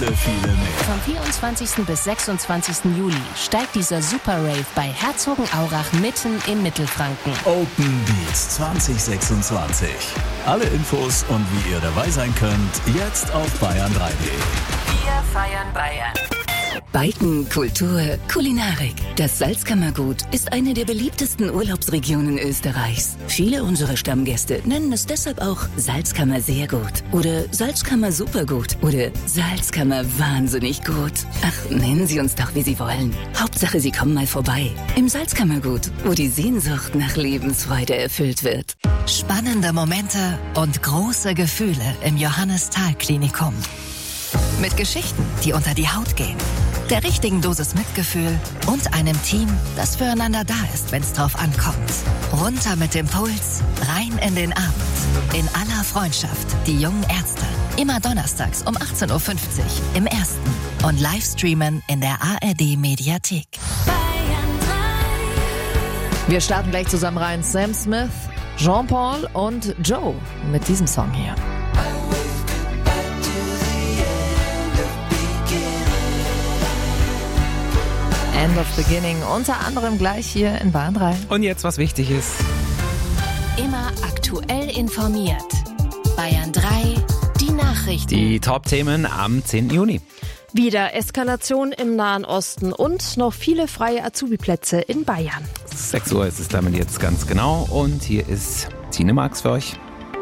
viele mehr. Vom 24. bis 26. Juli steigt dieser Super Rave bei Herzogenaurach mitten in Mittelfranken. Open Beats 2026. Alle Infos und wie ihr dabei sein könnt, jetzt auf bayern3.de. Wir feiern Bayern. Biken, Kultur, Kulinarik. Das Salzkammergut ist eine der beliebtesten Urlaubsregionen Österreichs. Viele unserer Stammgäste nennen es deshalb auch Salzkammer sehr gut oder Salzkammer supergut oder Salzkammer wahnsinnig gut. Ach, nennen Sie uns doch, wie Sie wollen. Hauptsache, Sie kommen mal vorbei. Im Salzkammergut, wo die Sehnsucht nach Lebensfreude erfüllt wird. Spannende Momente und große Gefühle im Johannes-Thal-Klinikum. Mit Geschichten, die unter die Haut gehen, der richtigen Dosis Mitgefühl und einem Team, das füreinander da ist, wenn es drauf ankommt. Runter mit dem Puls, rein in den Abend. In aller Freundschaft, die jungen Ärzte. Immer donnerstags um 18.50 Uhr im Ersten und Livestreamen in der ARD-Mediathek. Wir starten gleich zusammen rein. Sam Smith, Jean-Paul und Joe mit diesem Song hier. End of Beginning, unter anderem gleich hier in Bayern 3. Und jetzt, was wichtig ist. Immer aktuell informiert. Bayern 3, die Nachrichten. Die Top-Themen am 10. Juni. Wieder Eskalation im Nahen Osten und noch viele freie Azubi-Plätze in Bayern. 6 Uhr ist es damit jetzt ganz genau. Und hier ist Tine Marx für euch.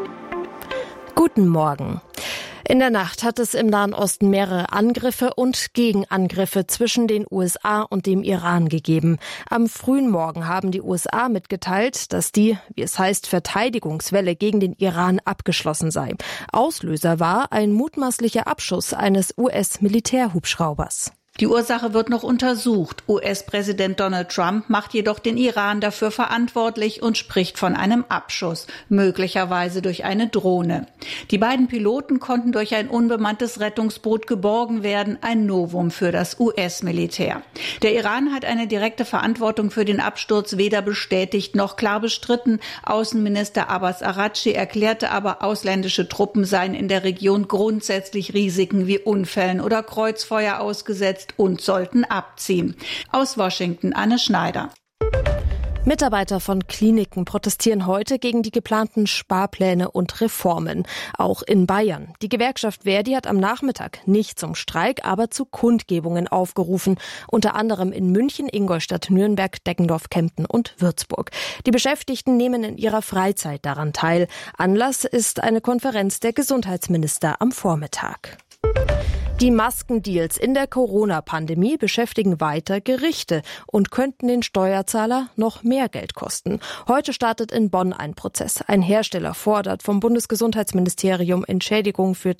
Guten Morgen. In der Nacht hat es im Nahen Osten mehrere Angriffe und Gegenangriffe zwischen den USA und dem Iran gegeben. Am frühen Morgen haben die USA mitgeteilt, dass die, wie es heißt, Verteidigungswelle gegen den Iran abgeschlossen sei. Auslöser war ein mutmaßlicher Abschuss eines US-Militärhubschraubers. Die Ursache wird noch untersucht. US-Präsident Donald Trump macht jedoch den Iran dafür verantwortlich und spricht von einem Abschuss, möglicherweise durch eine Drohne. Die beiden Piloten konnten durch ein unbemanntes Rettungsboot geborgen werden, ein Novum für das US-Militär. Der Iran hat eine direkte Verantwortung für den Absturz weder bestätigt noch klar bestritten. Außenminister Abbas Araghchi erklärte aber, ausländische Truppen seien in der Region grundsätzlich Risiken wie Unfällen oder Kreuzfeuer ausgesetzt und sollten abziehen. Aus Washington, Anne Schneider. Mitarbeiter von Kliniken protestieren heute gegen die geplanten Sparpläne und Reformen, auch in Bayern. Die Gewerkschaft Verdi hat am Nachmittag nicht zum Streik, aber zu Kundgebungen aufgerufen, unter anderem in München, Ingolstadt, Nürnberg, Deggendorf, Kempten und Würzburg. Die Beschäftigten nehmen in ihrer Freizeit daran teil. Anlass ist eine Konferenz der Gesundheitsminister am Vormittag. Die Maskendeals in der Corona-Pandemie beschäftigen weiter Gerichte und könnten den Steuerzahler noch mehr Geld kosten. Heute startet in Bonn ein Prozess. Ein Hersteller fordert vom Bundesgesundheitsministerium Entschädigung für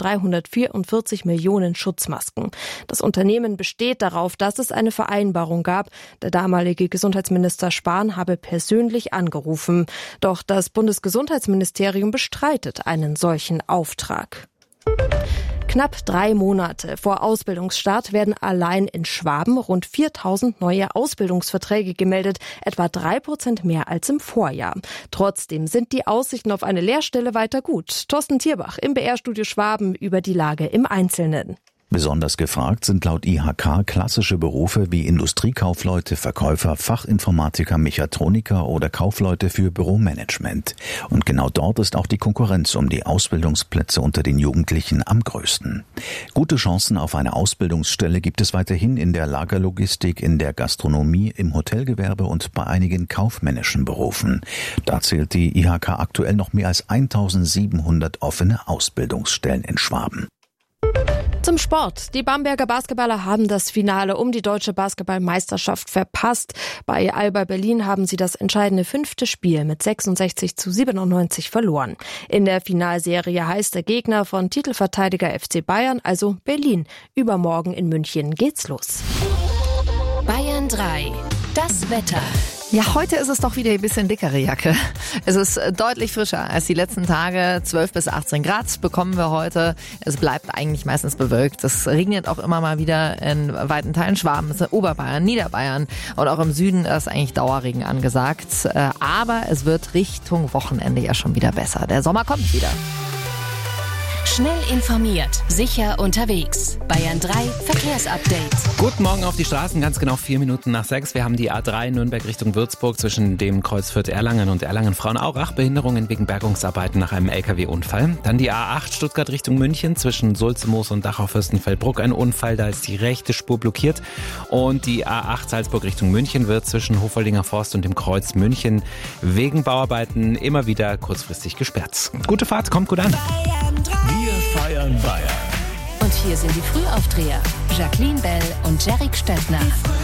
344 Millionen Schutzmasken. Das Unternehmen besteht darauf, dass es eine Vereinbarung gab. Der damalige Gesundheitsminister Spahn habe persönlich angerufen. Doch das Bundesgesundheitsministerium bestreitet einen solchen Auftrag. Knapp 3 Monate vor Ausbildungsstart werden allein in Schwaben rund 4.000 neue Ausbildungsverträge gemeldet, etwa 3% mehr als im Vorjahr. Trotzdem sind die Aussichten auf eine Lehrstelle weiter gut. Thorsten Tierbach im BR-Studio Schwaben über die Lage im Einzelnen. Besonders gefragt sind laut IHK klassische Berufe wie Industriekaufleute, Verkäufer, Fachinformatiker, Mechatroniker oder Kaufleute für Büromanagement. Und genau dort ist auch die Konkurrenz um die Ausbildungsplätze unter den Jugendlichen am größten. Gute Chancen auf eine Ausbildungsstelle gibt es weiterhin in der Lagerlogistik, in der Gastronomie, im Hotelgewerbe und bei einigen kaufmännischen Berufen. Da zählt die IHK aktuell noch mehr als 1.700 offene Ausbildungsstellen in Schwaben. Zum Sport. Die Bamberger Basketballer haben das Finale um die deutsche Basketballmeisterschaft verpasst. Bei Alba Berlin haben sie das entscheidende 5. Spiel mit 66-97 verloren. In der Finalserie heißt der Gegner von Titelverteidiger FC Bayern, also Berlin. Übermorgen in München geht's los. Bayern 3, das Wetter. Ja, heute ist es doch wieder ein bisschen dickere Jacke. Es ist deutlich frischer als die letzten Tage. 12 bis 18 Grad bekommen wir heute. Es bleibt eigentlich meistens bewölkt. Es regnet auch immer mal wieder in weiten Teilen Schwaben, Oberbayern, Niederbayern und auch im Süden ist eigentlich Dauerregen angesagt. Aber es wird Richtung Wochenende ja schon wieder besser. Der Sommer kommt wieder. Schnell informiert, sicher unterwegs. Bayern 3 Verkehrsupdate. Guten Morgen auf die Straßen, ganz genau 4 Minuten nach 6. Wir haben die A3 Nürnberg Richtung Würzburg zwischen dem Kreuz Fürth-Erlangen und Erlangen-Frauenau-Rach. Behinderungen wegen Bergungsarbeiten nach einem LKW-Unfall. Dann die A8 Stuttgart Richtung München zwischen Sulzemoos und Dachau-Fürstenfeldbruck. Ein Unfall, da ist die rechte Spur blockiert. Und die A8 Salzburg Richtung München wird zwischen Hofoldinger Forst und dem Kreuz München wegen Bauarbeiten immer wieder kurzfristig gesperrt. Gute Fahrt, kommt gut an. Wir feiern Bayern. Und hier sind die Frühaufdreher. Jacqueline Bell und Jerrik Stettner.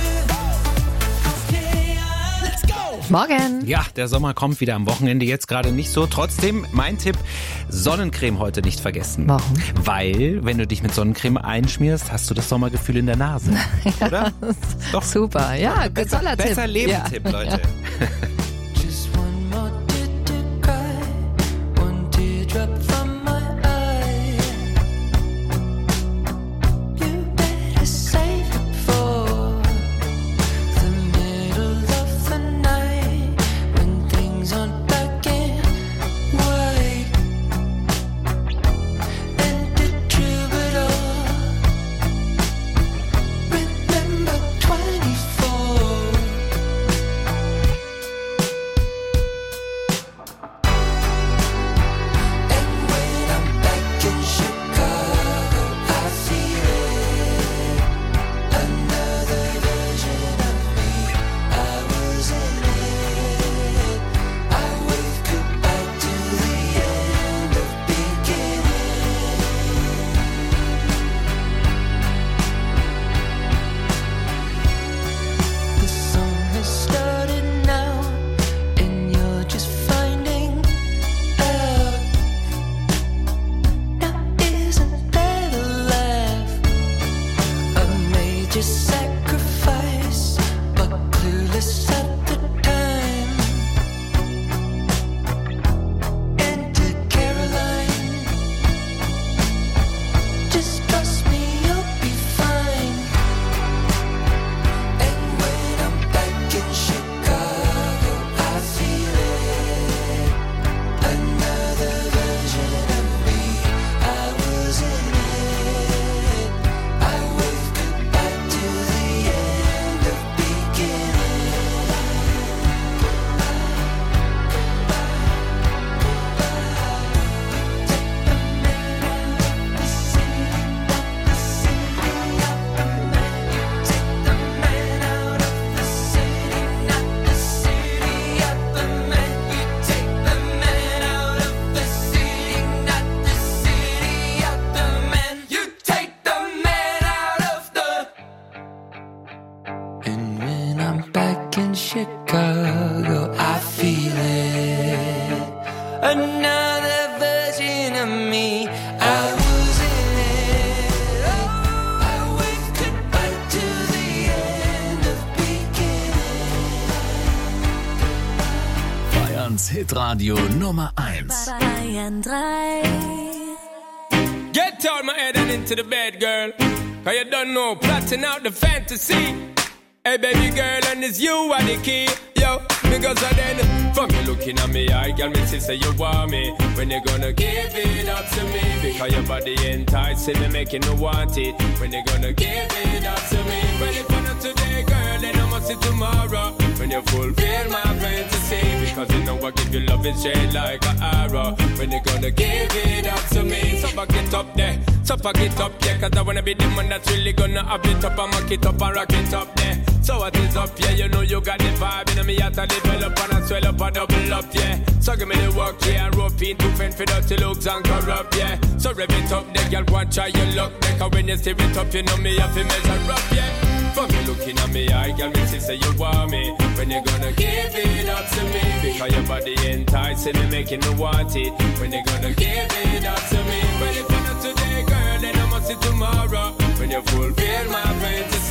Morgen. Ja, der Sommer kommt wieder am Wochenende, jetzt gerade nicht so. Trotzdem, mein Tipp, Sonnencreme heute nicht vergessen. Warum? Weil, wenn du dich mit Sonnencreme einschmierst, hast du das Sommergefühl in der Nase. Oder? Doch. Super, ja, toller Tipp. Besser Leben-Tipp, ja. Leute. Chicago, I feel it. Another version of me. I was in it. Oh, I waved goodbye to the end of beginning. Bayerns Hitradio Nummer 1. Bayern 3. Get out my head and into the bed, girl. Cause you don't know, plotting out the fantasy. Hey baby girl, and it's you are the key. Yo, because of then, from you looking at me, I girl, me say you want me. When you gonna give it up to me? Because your body enticing me, making me want it. When you gonna give it up to me? Ready for not today, girl, then I must see tomorrow. When you fulfill my fantasy, because you know I give you love and shade like an arrow. When you gonna give it up to me? So back it up there, so back it up there. Cause I wanna be the man that's really gonna up it up and mock it up and rock it up there. So what is up, yeah, you know you got the vibe. In me heart I develop and I swell up and double up, yeah. So give me the work, yeah, and rope in to fend for dirty looks and corrupt, yeah. So rev it up, there, girl, go and try your luck. Cause when you steer it up, you know me have to measure up, yeah. From you looking at me, I girl, me say you want me. When you gonna give it up to me? Because your body enticing me, making me want it. When you gonna give it up to me? Well, if you're not today, girl, then I must see tomorrow. When you fulfill my fantasy.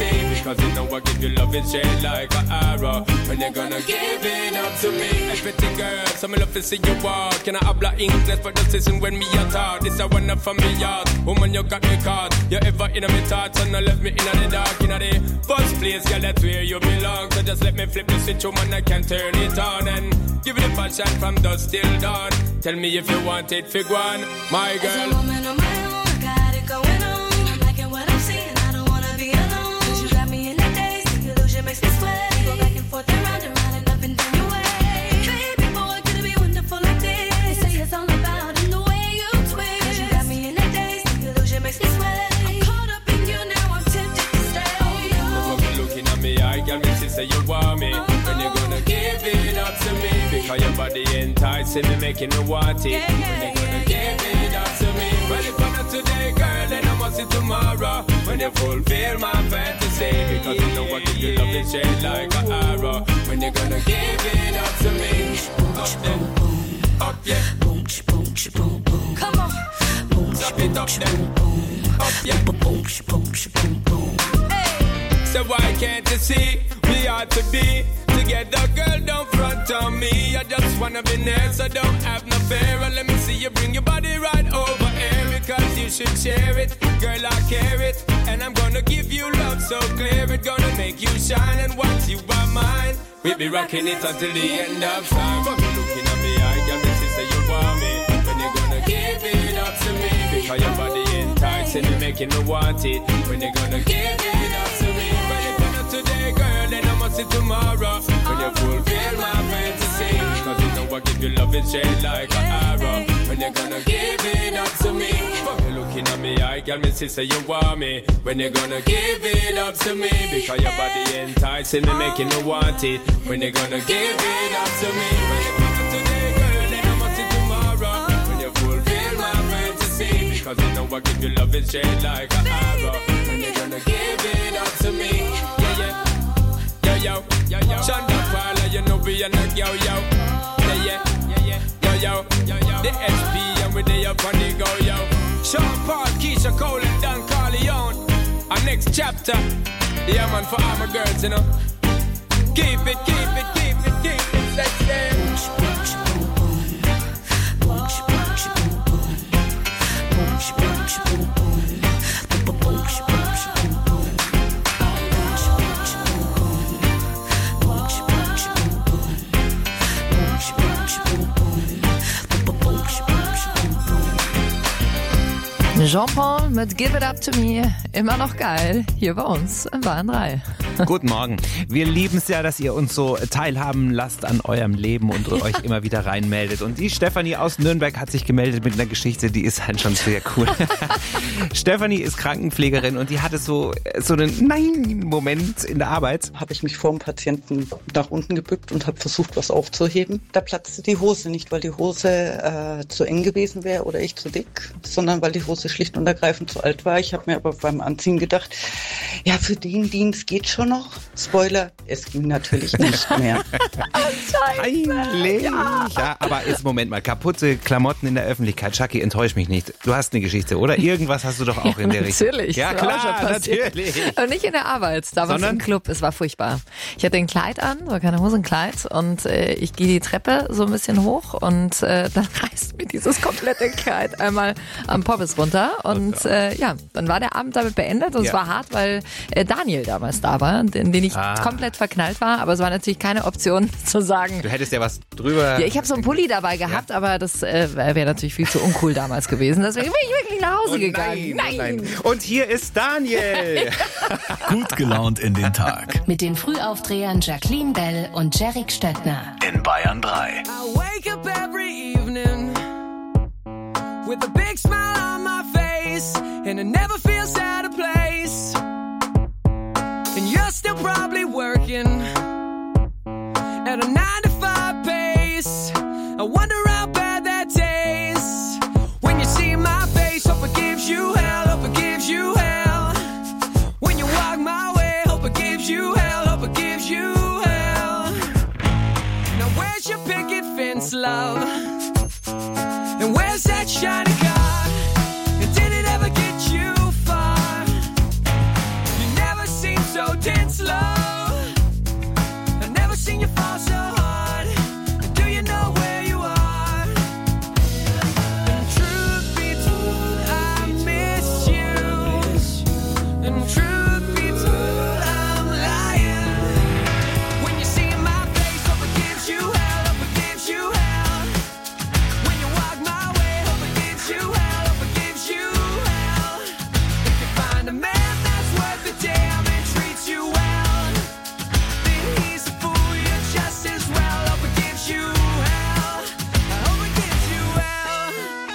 Because you know I give you love and shade like an arrow. When you're gonna give it up to me. Everything girl, so me love to see you walk. Can I habla English for the session when me a talk? This a one up from me yard. Woman you got me caught. You ever in my thoughts and I left me in the dark. In the first place, girl, that's where you belong. So just let me flip the switch, woman, I can turn it on. And give it a passion from dusk till dawn. Tell me if you want it, fig one, my girl. As a woman on my own, I got it going on. I'm liking what I'm seeing, I don't wanna be alone. Cause you got me in the days, the illusion makes me sweat. We go back and forth and round and up and down your way. Baby boy, could it be wonderful like this? They say it's all about in the way you twist. Cause you got me in the days, the illusion makes me sweat. I'm caught up in you now, I'm tempted to stay. Look up looking at me, I girl, me she say you want me. When you gonna give it up to me? Because your body enticing me, making me want it. When you gonna give it up to me? Well, if I'm not today, girl, then I must see tomorrow. When you fulfill my fantasy. Because you know I give you love and shade like an arrow. When you gonna give it up to me? Up then, up yeah. Boom, boom, boom, boom. Come on. Boom, Stop it up then, up yeah. boom, boom, boom. So why can't you see we ought to be together, girl? Don't front on me. I just wanna be near, so don't have no fear. And let me see you bring your body right over here, because you should share it, girl. I care it, and I'm gonna give you love so clear. It's gonna make you shine, and once you are mine, we'll be rocking it until the end of time. But you looking at me, I got me say you want me. When you gonna give it up to me? Because your body enticing me, making me want it. When you gonna give it up to me? Today, girl, then I must see tomorrow. When you fulfill my fantasy. Cause you know I give you love and shade like an arrow. When you gonna give it up to me? Fuck you looking at me, I girl, me sister, you want me. When you gonna give it up to me? Because your body enticing me, making me want it. When you gonna give it up to me? When you come today, girl, then I must see tomorrow. When you fulfill my fantasy. Because you know I give you love and shade like an arrow. When you gonna give it up to me? Yo, Shonda Paula, you know we are not yo. Yeah. Yo. The SP and we dey up on the go, yo. Sean Paul, Keisha Cole and Dan Carleone. Our next chapter. Yeah, man, for all my girls, you know. Keep it sexy. Jean-Paul mit Give It Up To Me. Immer noch geil. Hier bei uns in Bayern 3. Guten Morgen. Wir lieben es ja, dass ihr uns so teilhaben lasst an eurem Leben und euch immer wieder reinmeldet. Und die Stefanie aus Nürnberg hat sich gemeldet mit einer Geschichte, die ist halt schon sehr cool. Stefanie ist Krankenpflegerin und die hatte so einen Nein-Moment in der Arbeit. Habe ich mich vor dem Patienten nach unten gebückt und habe versucht, was aufzuheben. Da platzte die Hose nicht, weil die Hose zu eng gewesen wäre oder ich zu dick, sondern weil die Hose schlicht und ergreifend zu alt war. Ich habe mir aber beim Anziehen gedacht, ja, für den Dienst geht schon noch. Spoiler, es ging natürlich nicht mehr. Peinlich. Ja, aber jetzt Moment mal, kaputte Klamotten in der Öffentlichkeit. Chucky, enttäusch mich nicht. Du hast eine Geschichte, oder? Irgendwas hast du doch auch in der Richtung. Natürlich. Ja, klar, natürlich. Aber nicht in der Arbeit, damals im Club. Es war furchtbar. Ich hatte ein Kleid an, war keine Hose, ein Kleid und ich gehe die Treppe so ein bisschen hoch und dann reißt mir dieses komplette Kleid einmal am Poppes runter und dann war der Abend damit beendet und es war hart, weil Daniel damals da war, in den ich komplett verknallt war, aber es war natürlich keine Option zu sagen. Du hättest ja was drüber. Ja, ich habe so einen Pulli dabei gehabt, aber das wäre natürlich viel zu uncool damals gewesen. Deswegen bin ich wirklich nach Hause gegangen. Nein. Und hier ist Daniel. Gut gelaunt in den Tag. Mit den Frühaufdrehern Jacqueline Bell und Jerick Stöckner. In Bayern 3. I wake up every evening with a big smile on my face, and it never feels out of place. And you're still probably working at a 9-to-5 pace. I wonder how bad that tastes when you see my face. Hope it gives you hell, hope it gives you hell. When you walk my way, hope it gives you hell, hope it gives you hell. Now where's your picket fence, love? And where's that shiny car? And did it ever get you far? You never seem so tense. Truth be told, I'm lying. When you see my face, hope it gives you hell, hope it gives you hell. When you walk my way, hope it gives you hell, hope it gives you hell. If you find a man that's worth the damn and treats you well, then he's a fool, you're just as well. Hope it gives you hell, I hope it gives you hell.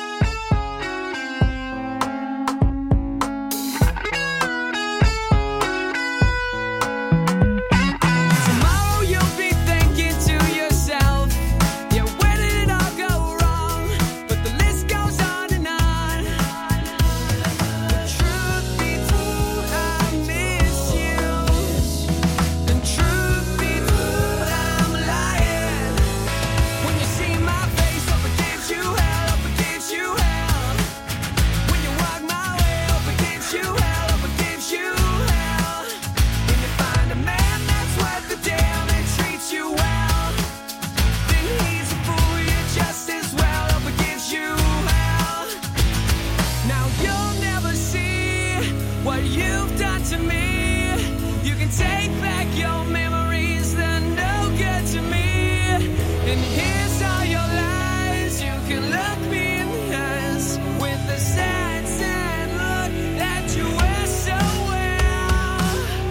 Tomorrow you'll be thinking to yourself, yeah, where did it all go wrong? But the list goes on and on. The truth be told, I miss you. And truth be told, I'm lying. When you see my face, hope it gives you hell, hope it gives you hell. When you walk my way, hope it gives you hell, hope it gives you hell. When you find a man that's worth the damn and treats you well, then he's a fool, you're just as well. Hope it gives you hell. Now you'll never see what you've done to me. You can take back your memories, they're no good to me. And here's all your lies. You can look me in the eyes with the sad, sad look that you wear so well.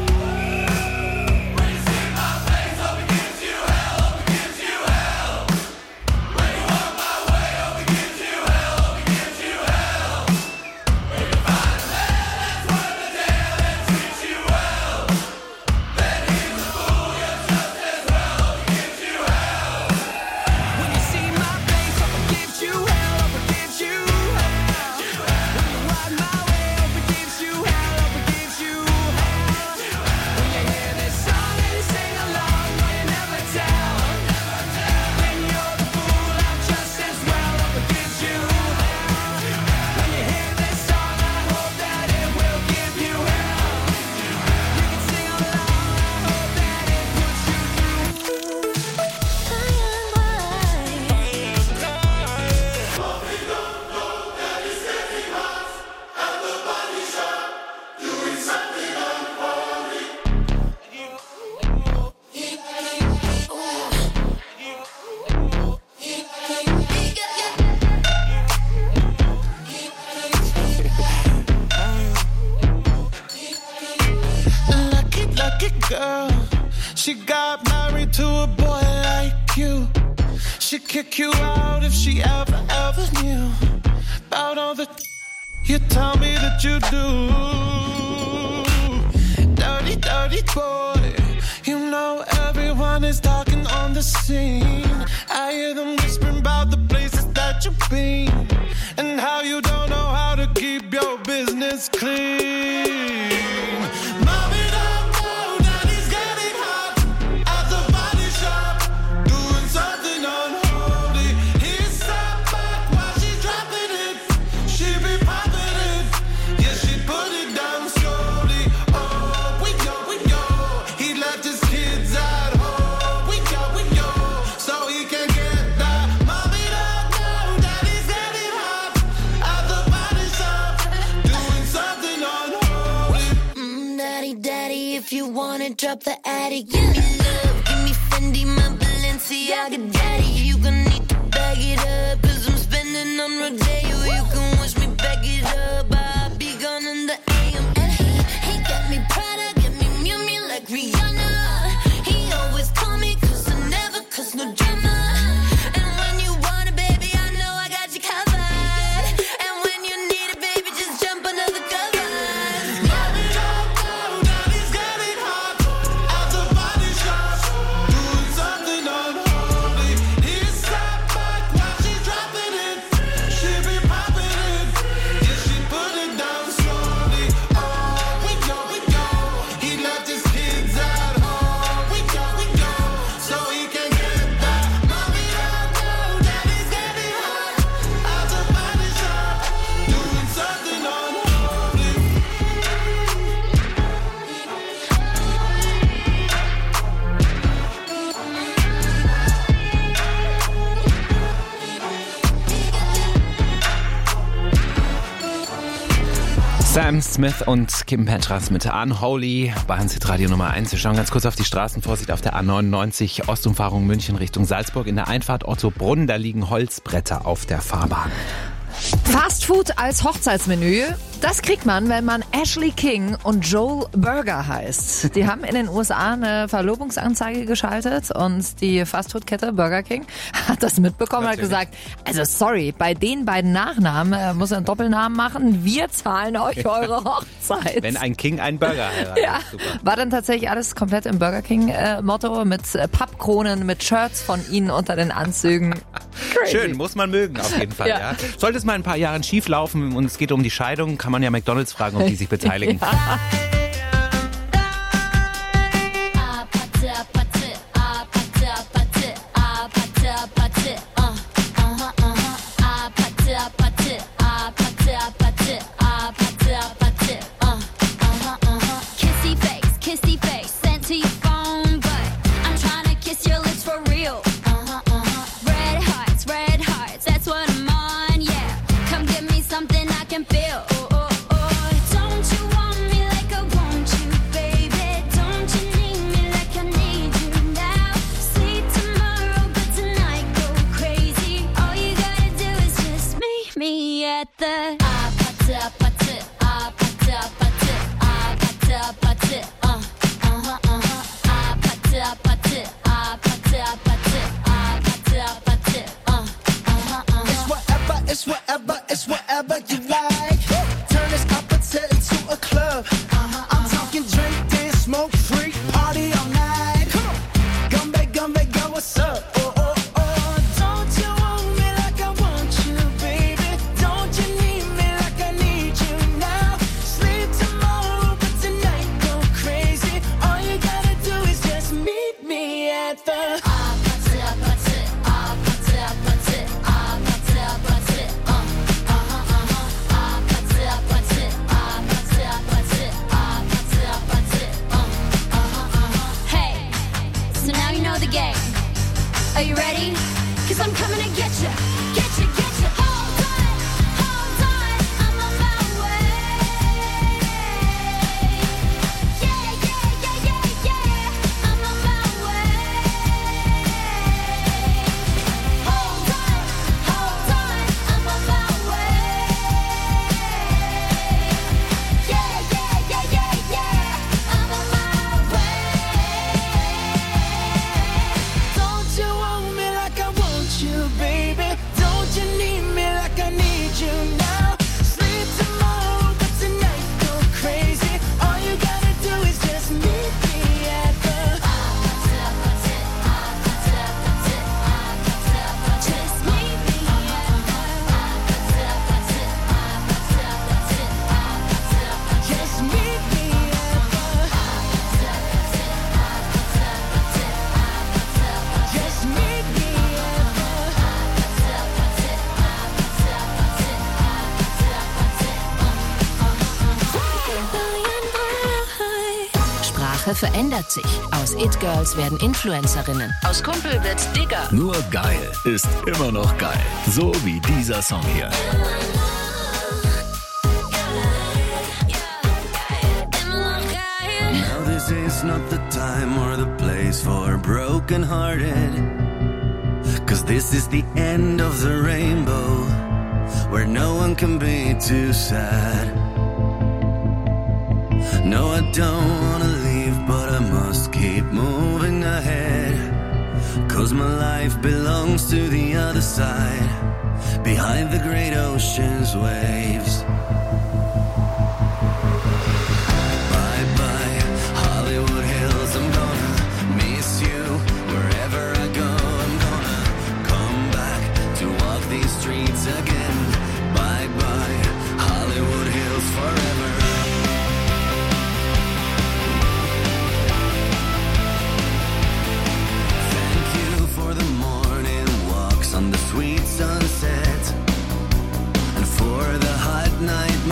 When you see my face, hope it gives you hell, hope it gives you hell. When you walk my way, hope it gives you hell, hope it gives you hell. When you find a man that's worth the damn and treats you well, then he's a fool, you're just as well. Hope it gives you hell. When you see my face, hope it gives you hell, hope it gives you hell. When you walk my way, hope it gives you hell, hope it gives you hell. When you hear this song and you sing along, no, you never tell. When you're the fool, I'm just as well. Hope it gives you hell. When you hear this song, I hope that it will give you hell. You can sing along, I hope that it puts you through. Lucky, lucky girl. She got married to a boy like you. She'd kick you out if she ever, ever knew about all the you tell me that you do. Dirty, dirty boy. You know everyone is talking on the scene. I hear them whispering about the places that you've been and how you don't know how to keep your business clean. Mommy don't know that he's getting hot at the body shop, doing something unholy. He sat back while she's dropping it. She be popping it, yeah, she put it down slowly. Oh, we go, he left his kids at home. We go, so he can get that. Mommy don't know that he's getting hot at the body shop, doing something unholy. Daddy, daddy, if you wanna drop the attic, give me love, give me Fendi, my Balenciaga daddy. You gonna need to bag it up, cause I'm spending on Rodeo. You can wish me back it up, I'll be gone in the AM. And he got me Prada, got me Miu Miu like Rihanna. He always call me cause I never cause no drama. And when you want it, baby, I know I got you covered. And when you need it, baby, just jump under the covers. Mommy don't know that he's getting hot at the body shop, doing something unholy. He sat Sam Smith und Kim Petras mit Unholy bei Hitradio Nummer 1. Wir schauen ganz kurz auf die Straßenvorsicht auf der A99 Ostumfahrung München Richtung Salzburg. In der Einfahrt Ottobrunn, da liegen Holzbretter auf der Fahrbahn. Fast Food als Hochzeitsmenü, das kriegt man, wenn man Ashley King und Joel Burger heißt. Die haben in den USA eine Verlobungsanzeige geschaltet und die Fastfood-Kette Burger King hat das mitbekommen und hat gesagt, also sorry, bei den beiden Nachnamen muss er einen Doppelnamen machen, wir zahlen euch eure Hochzeit. Wenn ein King einen Burger heiratet. Ja, super. War dann tatsächlich alles komplett im Burger King-Motto mit Pappkronen, mit Shirts von ihnen unter den Anzügen. Crazy. Schön, muss man mögen auf jeden Fall. Ja. Sollte es mal in ein paar Jahren schief laufen und es geht um die Scheidung, kann man ja McDonald's fragen, ob die sich beteiligen. Ja. It's whatever you like. Turn this opposite into a club. I'm talking drink, dance, smoke, freak, party all night. Come back, go, what's up? Oh, oh, oh. Don't you want me like I want you, baby? Don't you need me like I need you now? Sleep tomorrow, but tonight go crazy. All you gotta do is just meet me at the Are you ready? 'Cause I'm coming to get you, get you, get you. Hold on, I'm on my way. Yeah, yeah, yeah, yeah, yeah, I'm on my way. Hold on, I'm on my way. Yeah, yeah, yeah, yeah, yeah, I'm on my way. Don't you want me like I want you, baby? Don't you need me like I need you now? Sleep tomorrow, but tonight go crazy. All you gotta do is just meet me at the just meet me just meet me just meet me Sprache verändert sich. Aus It-Girls werden Influencerinnen. Aus Kumpel wird Digger. Nur geil ist immer noch geil. So wie dieser Song hier. Now this is not the time or the place for broken-hearted. 'Cause this is the end of the rainbow, where no one can be too sad. No, I don't wanna leave, but I must keep moving ahead. 'Cause my life belongs to the other side, behind the great ocean's waves. Bye-bye, Hollywood Hills, I'm gonna miss you. Wherever I go, I'm gonna come back to walk these streets again. Bye-bye, Hollywood Hills forever. On the sweet sunset, and for the hot night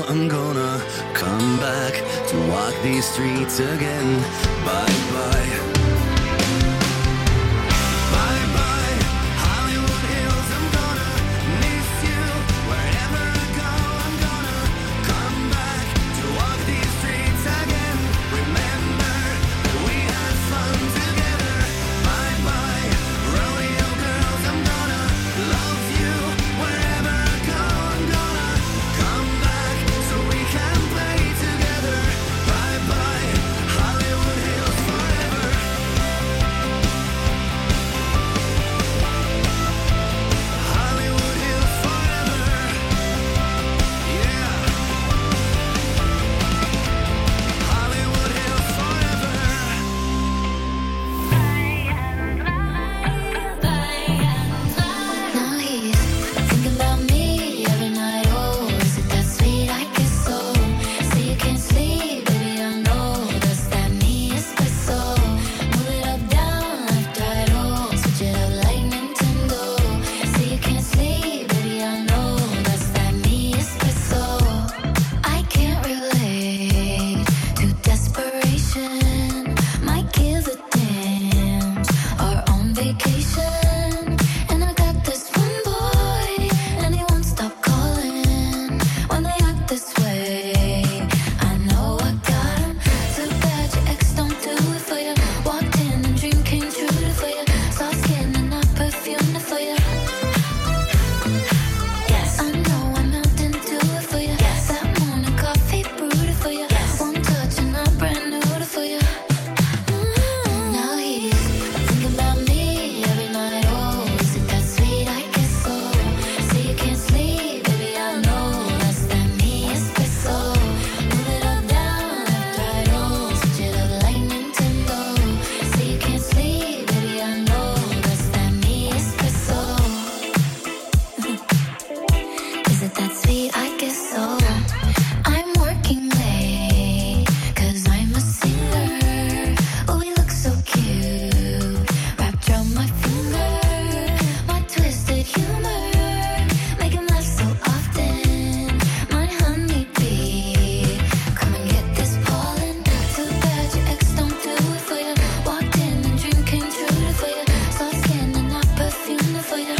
I'm gonna come back to walk these streets again. Bye bye. Bye bye, Hollywood Hills. I'm gonna miss you wherever I go. I'm gonna come back to walk these streets again. Remember that we had fun together. Bye bye, rodeo girls. I'm gonna love you wherever I go. I'm gonna come back so we can play together. Bye bye, Hollywood Hills forever. Hollywood Hills forever. Yeah. Hollywood Hills forever. Now he's thinking about me every night. Oh, is it that sweet? I guess so. Say you can't sleep, baby. I know that's that me espresso. Move it up, down, left, right. Oh, switch it up like Nintendo. Say you can't sleep, baby. I know that's that me espresso. I can't relate to desperation. Might give a damn. Are on vacation. And I got this one boy, and he won't stop calling when they act this way. I know I got him. Too bad your ex don't do it for you. Walked in and dream came true for you. Soft skin and I perfumed it for you. Yes, I know I'm out and do it for you. Yes, that morning coffee brewed it for you. Yes, one touch and I brand new it for you. Now he's thinking about me every night. Oh, is it that sweet? I guess so. Say you can't sleep, baby. I know that's that me espresso. Move it up, down, left, right. Oh, switch it up like Nintendo. Say you can't sleep, baby. I know that's that me espresso. Is it that sweet? I guess so. I'm working late, 'cause I'm a singer. Oh, we look so cute, wrapped around my finger. My twisted humor, make him laugh so often. My honeybee, come and get this pollen. Too bad your ex don't do it for you. Walked in and dream came true for you. Soft skin and I perfumed it for you.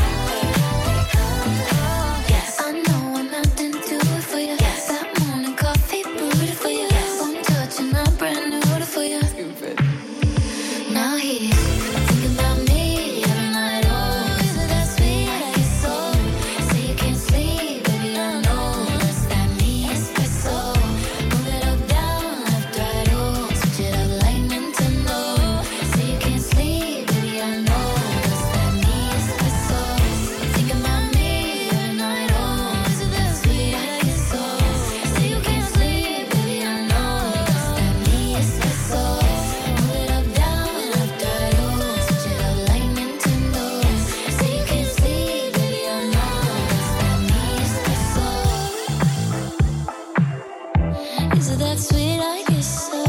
Yes, I know I'm out and do it for you. Yes, that morning coffee brewed it for you. Yes, one touch and I brand new it for you. Now he's thinking about me every night. Oh, is it that sweet? I guess so. Say you can't sleep, baby. I know that's that me espresso. Move it up, down, left, right. Oh, switch it up like Nintendo. Say you can't sleep, baby. I know that's that me espresso. Thinking about me every night. Oh, is it that sweet? I guess so. Say you can't sleep, baby. I know that's that me espresso. Move it up, down, left, right. Oh, switch it up like Nintendo. Say you can't sleep, baby. I know that's that me espresso. Is it that sweet? I guess so.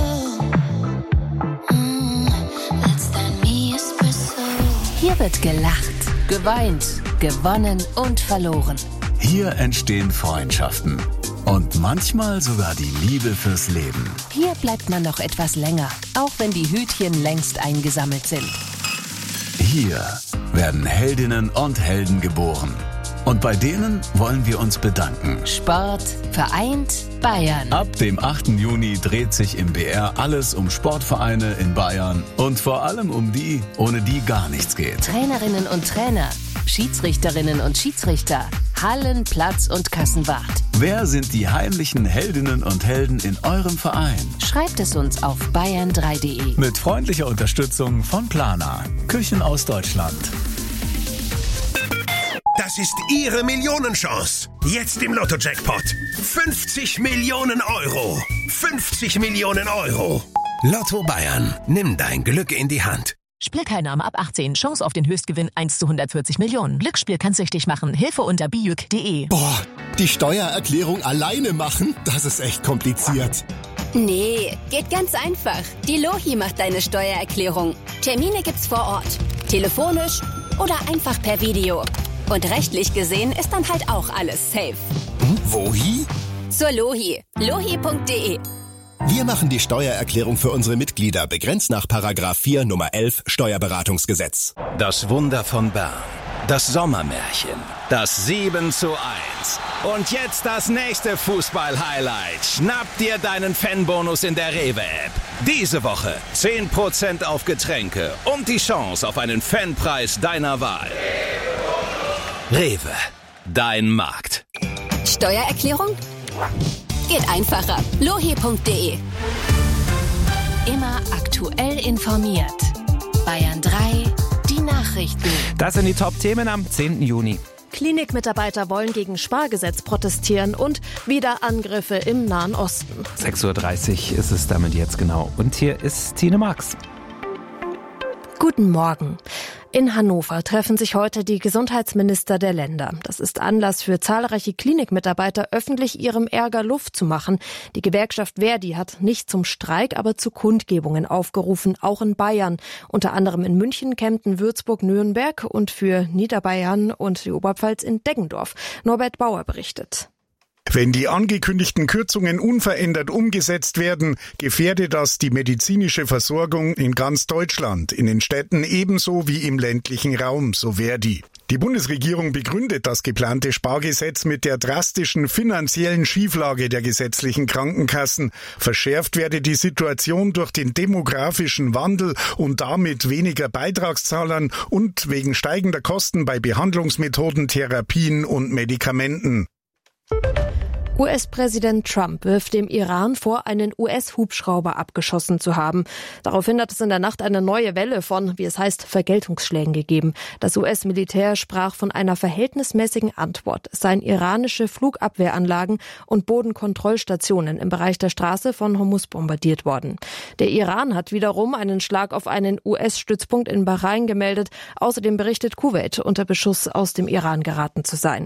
That's that me espresso. Hier wird gelacht, geweint, gewonnen und verloren. Hier entstehen Freundschaften. Und manchmal sogar die Liebe fürs Leben. Hier bleibt man noch etwas länger, auch wenn die Hütchen längst eingesammelt sind. Hier werden Heldinnen und Helden geboren. Und bei denen wollen wir uns bedanken. Sport vereint Bayern. Ab dem 8. Juni dreht sich im BR alles um Sportvereine in Bayern und vor allem um die, ohne die gar nichts geht. Trainerinnen und Trainer, Schiedsrichterinnen und Schiedsrichter, Hallen, Platz und Kassenwart. Wer sind die heimlichen Heldinnen und Helden in eurem Verein? Schreibt es uns auf bayern3.de. Mit freundlicher Unterstützung von Plana. Küchen aus Deutschland. Das ist Ihre Millionenchance. Jetzt im Lotto-Jackpot. 50 Millionen Euro. 50 Millionen Euro. Lotto Bayern. Nimm dein Glück in die Hand. Spielteilnahme ab 18. Chance auf den Höchstgewinn 1 zu 140 Millionen. Glücksspiel kann süchtig machen. Hilfe unter bijuk.de. Boah, die Steuererklärung alleine machen? Das ist echt kompliziert. Nee, geht ganz einfach. Die Lohi macht deine Steuererklärung. Termine gibt's vor Ort. Telefonisch oder einfach per Video. Und rechtlich gesehen ist dann halt auch alles safe. Wohi? zur Lohi. Lohi.de. Wir machen die Steuererklärung für unsere Mitglieder, begrenzt nach § 4 Nummer 11 Steuerberatungsgesetz. Das Wunder von Bern. Das Sommermärchen. Das 7:1. Und jetzt das nächste Fußball-Highlight. Schnapp dir deinen Fanbonus in der Rewe-App. Diese Woche 10% auf Getränke und die Chance auf einen Fanpreis deiner Wahl. Rewe. Dein Markt. Steuererklärung? Geht einfacher. Lohi.de. Immer aktuell informiert. Bayern 3, die Nachrichten. Das sind die Top-Themen am 10. Juni. Klinikmitarbeiter wollen gegen Spargesetz protestieren und wieder Angriffe im Nahen Osten. 6:30 Uhr ist es damit jetzt genau. Und hier ist Tine Marx. Guten Morgen. In Hannover treffen sich heute die Gesundheitsminister der Länder. Das ist Anlass für zahlreiche Klinikmitarbeiter, öffentlich ihrem Ärger Luft zu machen. Die Gewerkschaft Verdi hat nicht zum Streik, aber zu Kundgebungen aufgerufen, auch in Bayern. Unter anderem in München, Kempten, Würzburg, Nürnberg und für Niederbayern und die Oberpfalz in Deggendorf. Norbert Bauer berichtet. Wenn die angekündigten Kürzungen unverändert umgesetzt werden, gefährde das die medizinische Versorgung in ganz Deutschland, in den Städten ebenso wie im ländlichen Raum, so Verdi. Die Bundesregierung begründet das geplante Spargesetz mit der drastischen finanziellen Schieflage der gesetzlichen Krankenkassen. Verschärft werde die Situation durch den demografischen Wandel und damit weniger Beitragszahlern und wegen steigender Kosten bei Behandlungsmethoden, Therapien und Medikamenten. US-Präsident Trump wirft dem Iran vor, einen US-Hubschrauber abgeschossen zu haben. Daraufhin hat es in der Nacht eine neue Welle von, wie es heißt, Vergeltungsschlägen gegeben. Das US-Militär sprach von einer verhältnismäßigen Antwort. Es seien iranische Flugabwehranlagen und Bodenkontrollstationen im Bereich der Straße von Hormuz bombardiert worden. Der Iran hat wiederum einen Schlag auf einen US-Stützpunkt in Bahrain gemeldet. Außerdem berichtet Kuwait, unter Beschuss aus dem Iran geraten zu sein.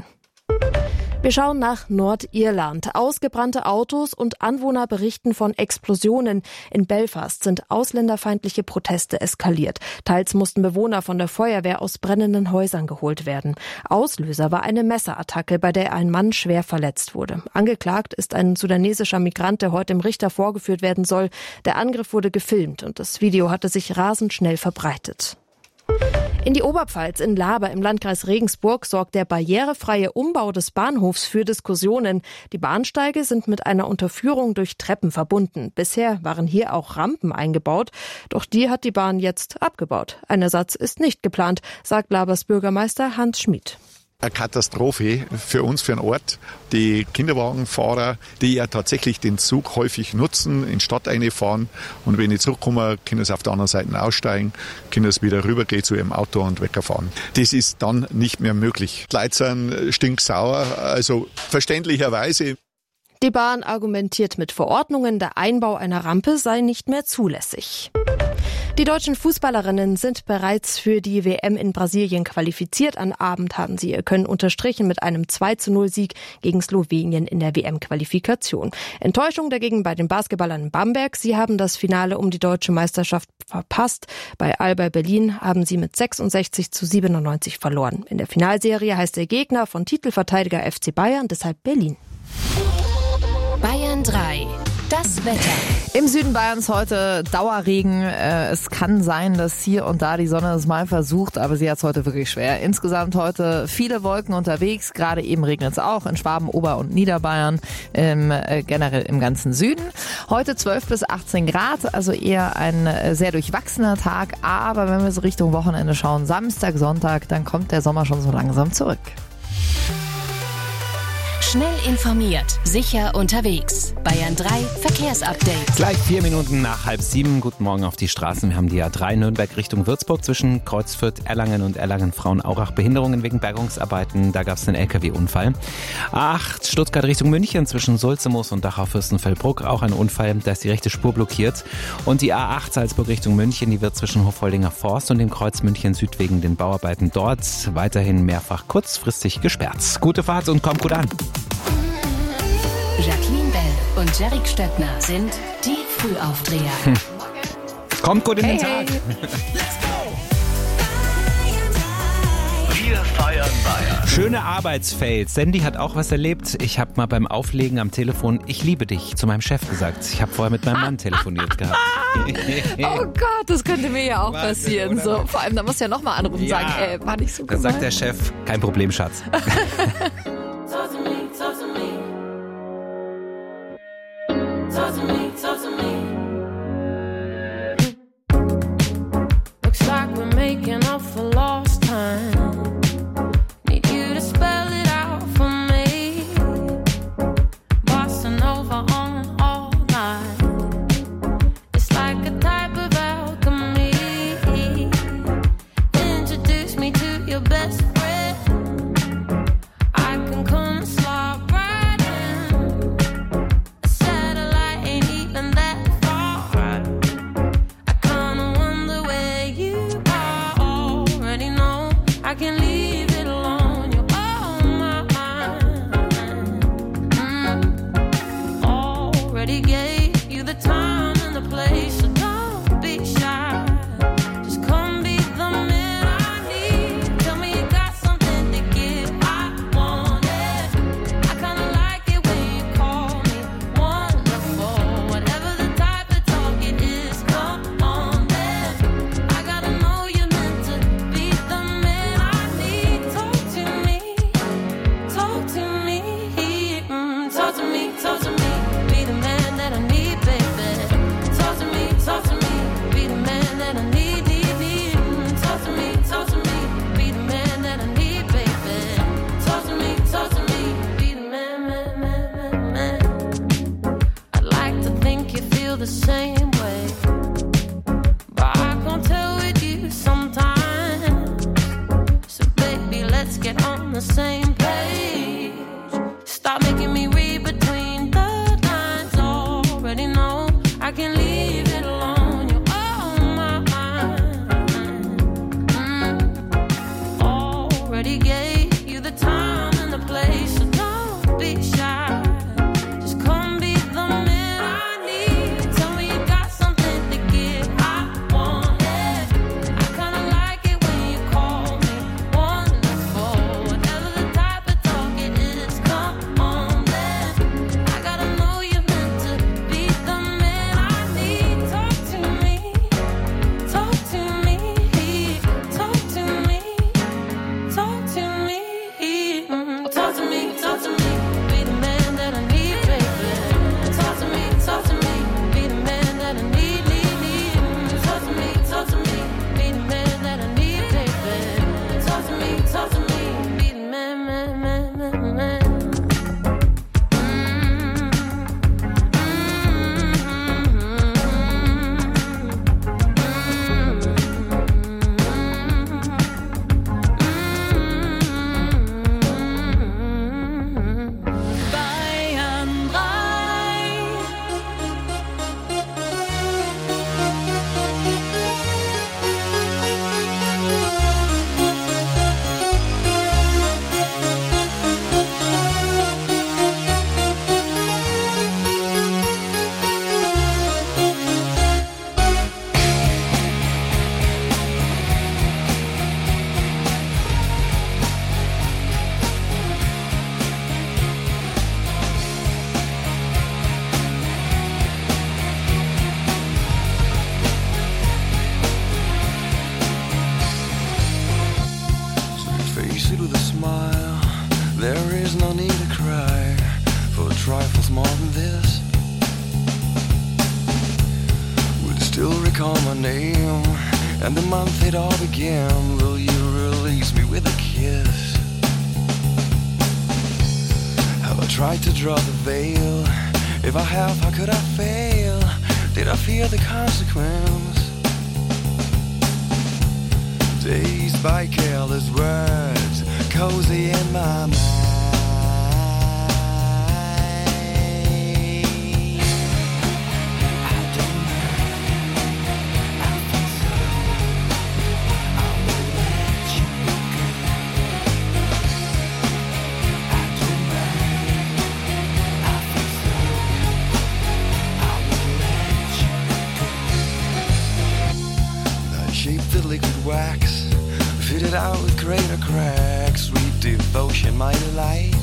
Wir schauen nach Nordirland. Ausgebrannte Autos und Anwohner berichten von Explosionen. In Belfast sind ausländerfeindliche Proteste eskaliert. Teils mussten Bewohner von der Feuerwehr aus brennenden Häusern geholt werden. Auslöser war eine Messerattacke, bei der ein Mann schwer verletzt wurde. Angeklagt ist ein sudanesischer Migrant, der heute dem Richter vorgeführt werden soll. Der Angriff wurde gefilmt und das Video hatte sich rasend schnell verbreitet. In die Oberpfalz, in Laber im Landkreis Regensburg, sorgt der barrierefreie Umbau des Bahnhofs für Diskussionen. Die Bahnsteige sind mit einer Unterführung durch Treppen verbunden. Bisher waren hier auch Rampen eingebaut, doch die hat die Bahn jetzt abgebaut. Ein Ersatz ist nicht geplant, sagt Labers Bürgermeister Hans Schmid. Eine Katastrophe für uns, für den Ort. Die Kinderwagenfahrer, die ja tatsächlich den Zug häufig nutzen, in die Stadt reinfahren und wenn die zurückkommen, können sie auf der anderen Seite aussteigen, können sie wieder rübergehen zu ihrem Auto und wegfahren. Das ist dann nicht mehr möglich. Die Leute sind stinksauer, also verständlicherweise. Die Bahn argumentiert mit Verordnungen, der Einbau einer Rampe sei nicht mehr zulässig. Die deutschen Fußballerinnen sind bereits für die WM in Brasilien qualifiziert. Am Abend haben sie ihr Können unterstrichen mit einem 2:0-Sieg gegen Slowenien in der WM-Qualifikation. Enttäuschung dagegen bei den Basketballern in Bamberg. Sie haben das Finale um die deutsche Meisterschaft verpasst. Bei Alba Berlin haben sie mit 66:97 verloren. In der Finalserie heißt der Gegner von Titelverteidiger FC Bayern deshalb Berlin. Bayern 3. Das Wetter. Im Süden Bayerns heute Dauerregen. Es kann sein, dass hier und da die Sonne es mal versucht, aber sie hat es heute wirklich schwer. Insgesamt heute viele Wolken unterwegs. Gerade eben regnet es auch in Schwaben, Ober- und Niederbayern, generell im ganzen Süden. Heute 12 bis 18 Grad, also eher ein sehr durchwachsener Tag. Aber wenn wir so Richtung Wochenende schauen, Samstag, Sonntag, dann kommt der Sommer schon so langsam zurück. Schnell informiert, sicher unterwegs. Bayern 3 Verkehrsupdate. Gleich 4 Minuten nach 6:30. Guten Morgen auf die Straßen. Wir haben die A3 Nürnberg Richtung Würzburg zwischen Kreuzfürth, Erlangen und Erlangen-Frauenaurach. Behinderungen wegen Bergungsarbeiten. Da gab es einen LKW-Unfall. A8 Stuttgart Richtung München zwischen Sulzemoos und Dachau-Fürstenfeldbruck. Auch ein Unfall, da ist die rechte Spur blockiert. Und die A8 Salzburg Richtung München, die wird zwischen Hoffoldinger Forst und dem Kreuz München Süd wegen den Bauarbeiten dort weiterhin mehrfach kurzfristig gesperrt. Gute Fahrt und kommt gut an. Jacqueline Bell und Jerick Stöckner sind die Frühaufdreher. Kommt gut in den Tag. Hey. Wir feiern Bayern. Schöne Arbeitsfails. Sandy hat auch was erlebt. Ich habe mal beim Auflegen am Telefon "Ich liebe dich" zu meinem Chef gesagt. Ich habe vorher mit meinem Mann telefoniert gehabt. Oh Gott, das könnte mir ja auch passieren. So, vor allem, da musst du ja nochmal anrufen und sagen, war nicht so Dann gemein. sagt der Chef, kein Problem, Schatz. Talk to me, talk to me. Talk to me, talk to me. Looks like we're making up for lost time. Need you to spell it out for me. Bossing over on all night. It's like a type of alchemy. Introduce me to your best friend. I can come and slide right in. A satellite ain't even that far. I kinda wonder where you are. Already know I can leave it alone. You're on my mind. Already gave you the time and the place, so don't be shy. Just come be the man I need. Tell me you got something to give. I want it. I kinda like it when you call me wonderful. Whatever the type of talk it is, come on then. I gotta know you're meant to be the man I need. Talk to me, talk to me, talk to me, talk to me. Be the man that I need, baby. Talk to me, be the man that I need, need. Talk to me, be the man that I need, baby. Talk to me, be the man. I'd like to think you feel the same way, but I can't tell with you sometimes. So baby, let's get on the same page. Stop making me read between the lines. Already know I can leave it alone. You're on my mind. Already gave you the time and the place, so don't be shy. Just come be the man I need. Tell me you got something to give. I want it. I kinda like it when you call me wonderful. Whatever the type of talk it is, come on then. I gotta know you're meant to be the man I need. Talk to me, talk to me, talk to me, talk to me, talk to me, talk to me. Be the man that I need, baby. Talk to me, be the man that I need, need. Talk to me, be the man that I need, baby. Talk to me, be the man, man. Bayern 3. Face it with a smile. There is no need to cry for trifles more than this. Would still recall my name and the month it all began. Will you release me with a kiss? Have I tried to draw the veil? If I have, how could I fail? Did I fear the consequence? Dazed by careless words, cozy in my mind. I don't mind, I feel so. I will let you go. I don't mind, I feel so. I will let you go. I shaped the liquid wax, fitted out with greater cracks. Sweet devotion, my delight.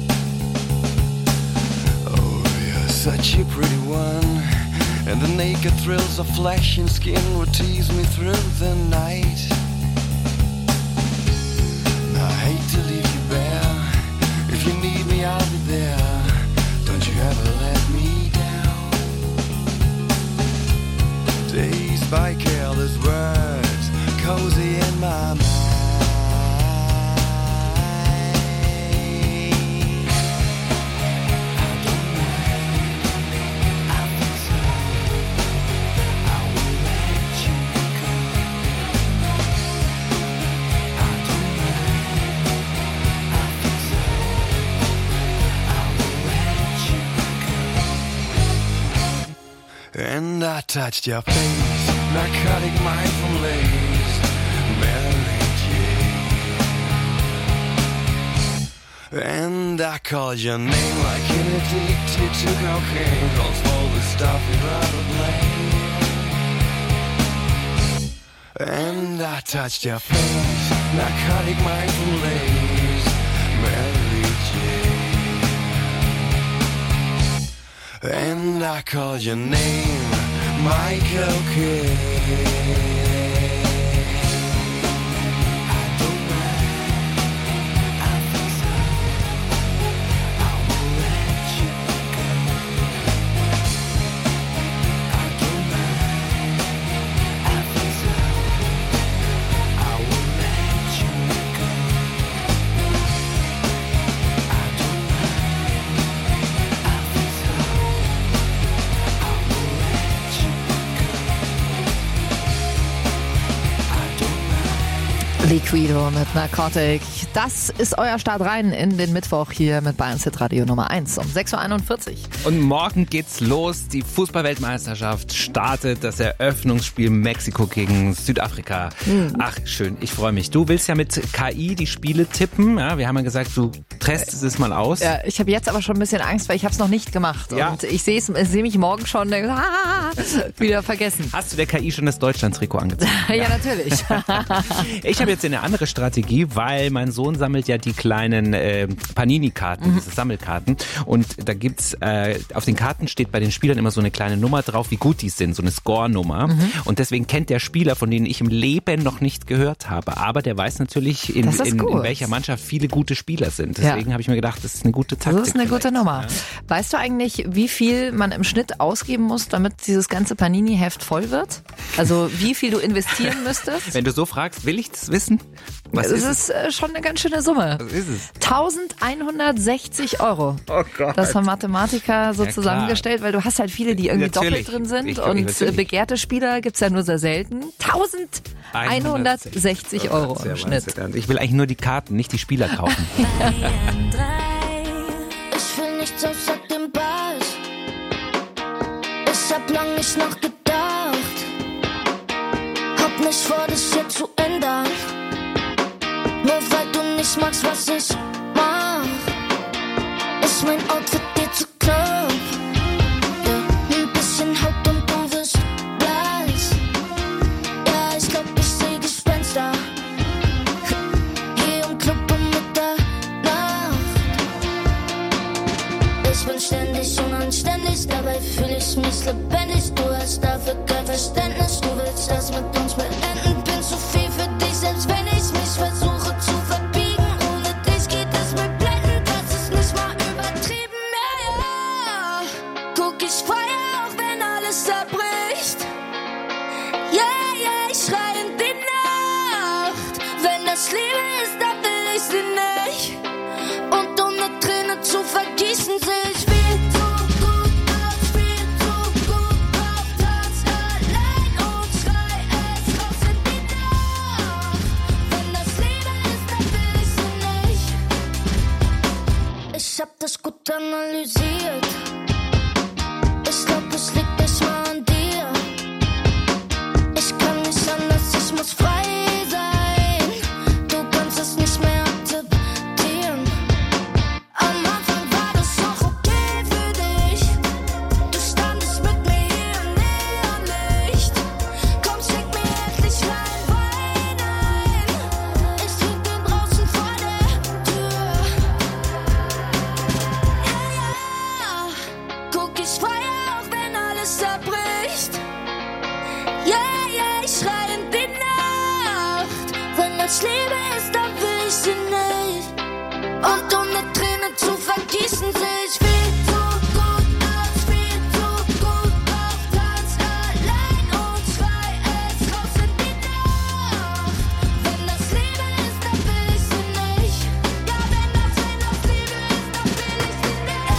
Oh, you're such a pretty one. And the naked thrills of flesh and skin would tease me through the night. I hate to leave you bare. If you need me, I'll be there. Don't you ever let me down. Dazed by careless words, cozy in my mind. And I touched your face, narcotic mind from lace, Mary Jane. And I called your name like an addicted to cocaine, calls all the stuff you'd rather blame. And I touched your face, narcotic mind from lace, Mary Jane. And I called your name, Michael Kidd. Liquido mit Narcotic. Das ist euer Start rein in den Mittwoch hier mit Bayern Hit Radio Nummer 1 um 6.41 Uhr. Und morgen geht's los. Die Fußball-Weltmeisterschaft startet. Das Eröffnungsspiel Mexiko gegen Südafrika. Ach, schön. Ich freue mich. Du willst ja mit KI die Spiele tippen. Ja, wir haben ja gesagt, du testest es mal aus. Ja, ich habe jetzt aber schon ein bisschen Angst, weil ich habe es noch nicht gemacht. Ja. Und ich sehe mich morgen schon wieder vergessen. Hast du der KI schon das Deutschland-Trikot angezogen? Ja, natürlich. Ich habe jetzt eine andere Strategie, weil mein Sohn sammelt ja die kleinen Panini-Karten, diese Sammelkarten. Und da gibt's auf den Karten steht bei den Spielern immer so eine kleine Nummer drauf, wie gut die sind, so eine Score-Nummer. Und deswegen kennt der Spieler, von denen ich im Leben noch nicht gehört habe. Aber der weiß natürlich, in welcher Mannschaft viele gute Spieler sind. Deswegen habe ich mir gedacht, das ist eine gute Taktik. Das ist eine gute Nummer. Ja. Weißt du eigentlich, wie viel man im Schnitt ausgeben muss, damit dieses ganze Panini-Heft voll wird? Also wie viel du investieren müsstest? Wenn du so fragst, will ich das wissen? Was das ist schon eine ganz schöne Summe. Was ist es? 1160 €. Oh Gott. Das haben Mathematiker so zusammengestellt, weil du hast halt viele, die irgendwie Natürlich. doppelt drin sind. Natürlich. Und begehrte Spieler gibt's ja nur sehr selten. 1160 € im Schnitt. Ich will eigentlich nur die Karten, nicht die Spieler kaufen. Ich will nichts außer dem Bass. Ich hab lang nicht nachgedacht. Hab nicht vor, das hier zu ändern. Nur weil du nicht magst, was ich mach. Ist mein Outfit dir zu knapp? Ja, ein bisschen Haut und du wirst blass. Ja, ich glaub, ich seh Gespenster. Hier im Club um Mitternacht. Ich bin ständig unanständig, dabei fühl ich mich lebendig. Du hast dafür kein Verständnis, du willst das mit uns beenden. Bin zu viel für dich, selbst wenn ich mich versuche zu verbiegen. Ohne dich geht es mir blendend, das ist nicht mal übertrieben. Ja, guck, ich feier, auch wenn alles zerbricht. Ja, ich schrei in die Nacht. Wenn das Liebe ist, dann will ich sie nicht. Und um eine Träne zu vergießen, seh ich viel zu gut aus, viel zu gut auf Platz allein und schrei es raus in die Nacht. Wenn das Liebe ist, dann will ich sie nicht. Ich hab das gut analysiert. Ich glaub, es liegt nicht mal an dir. Ich kann nicht anders, ich muss frei sein. Du kannst es nicht mehr akzeptieren. Am Anfang war das auch okay für dich. Du standest mit mir hier im Neonlicht. Komm, schick mir endlich rein Wein ein. das Liebe ist, dann will ich sie nicht. Und um eine Träne zu vergießen, seh ich viel zu gut aus, viel zu gut auf Tanz, allein und frei, es raus in die Nacht. Wenn das Liebe ist, dann will ich sie nicht. Ja, wenn das Liebe ist, dann will ich sie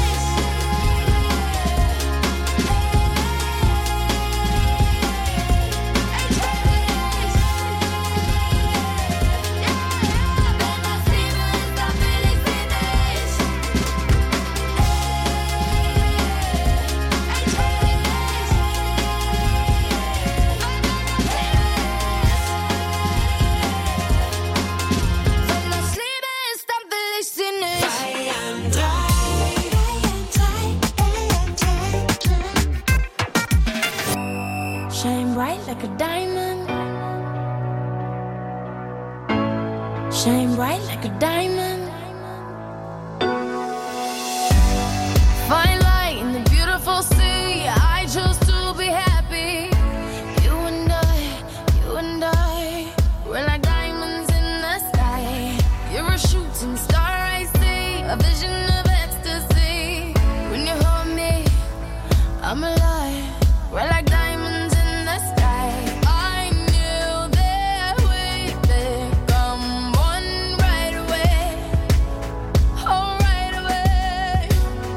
shine bright like a diamond. Shine bright like a diamond. Fine light in the beautiful sea. I chose to be happy. You and I, we're like diamonds in the sky. You're a shooting star, I see, a vision of ecstasy. When you hold me, I'm alive. We're like diamonds in the sky. I knew that we'd become one right away. Oh, right away.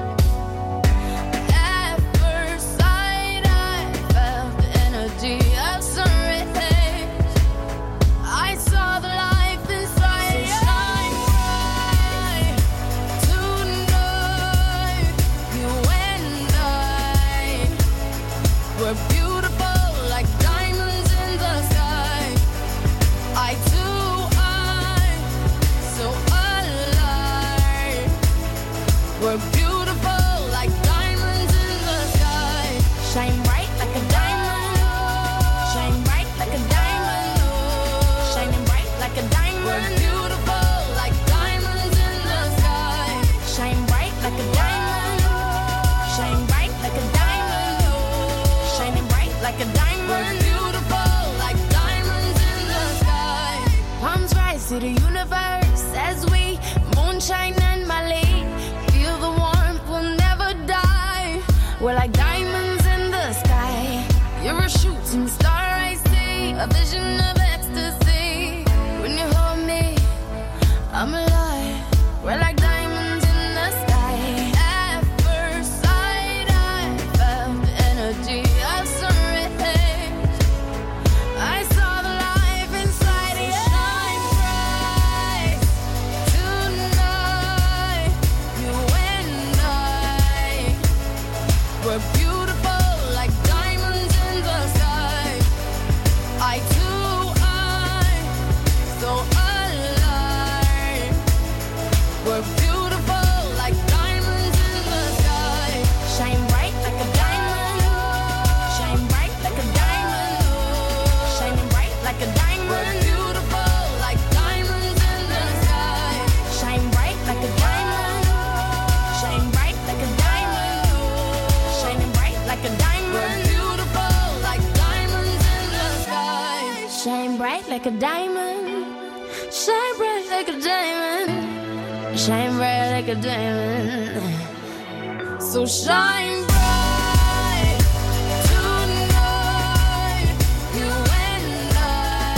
At first sight, I felt the energy of sunrise. I saw the life inside. So shine bright tonight. You and I, we're beautiful like diamonds in the sky. I too, I'm so alive. We're beautiful like diamonds in the sky. Shine bright like a diamond. Shine bright like a diamond. Shining bright like a diamond. We're beautiful like diamonds in the sky. Shine bright like a diamond. Shine bright like a diamond. Shining bright like a diamond. We're beautiful like diamonds in the sky. Palms rise to the universe as we moonshine and Mali. Feel the warmth, we'll never die. We're like diamonds in the sky. You're a shooting star, I see, a vision of ecstasy. When you hold me, I'm alive. We're like diamonds in the sky. At first sight, I felt the energy of sunrise. I saw the life inside you. Shine bright tonight. You and I, we're beautiful like diamonds in the sky. I too, I'm so alive. We're beautiful like diamonds in the sky. Shine bright like a diamond. Shine bright like a diamond. Shining bright like a diamond. We're beautiful like diamonds in the sky. Shine bright like a diamond. Shine bright like a diamond. Shining bright like a diamond. We're beautiful like diamonds in the sky. Shine bright like a diamond. Shine bright like a diamond. Shine bright like a diamond. So shine bright tonight. You and I,